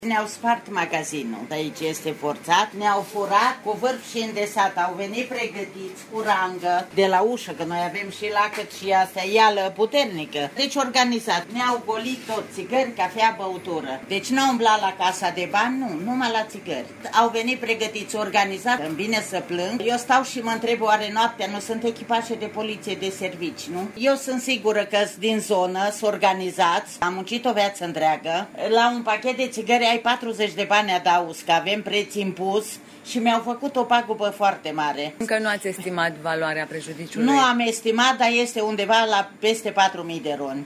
Ne-au spart magazinul, aici este forțat, ne-au furat cu vârf și îndesat, au venit pregătiți cu rangă de la ușă, că noi avem și lacăt și astea, ială puternică. Deci organizat, ne-au golit tot, țigări, cafea, băutură. Deci n-au umblat la casa de bani, nu, numai la țigări. Au venit pregătiți, organizat, îmi vine să plâng. Eu stau și mă întreb, oare noaptea nu sunt echipaje de poliție de servici, nu? Eu sunt sigură că din zonă, sunt organizați, am muncit o viață întreagă, la un pachet de țigări ai 40 de bani adaus, că avem preț impus și mi-au făcut o pagubă foarte mare. Încă nu ați estimat valoarea prejudiciului? Nu am estimat, dar este undeva la peste 4.000 de RON.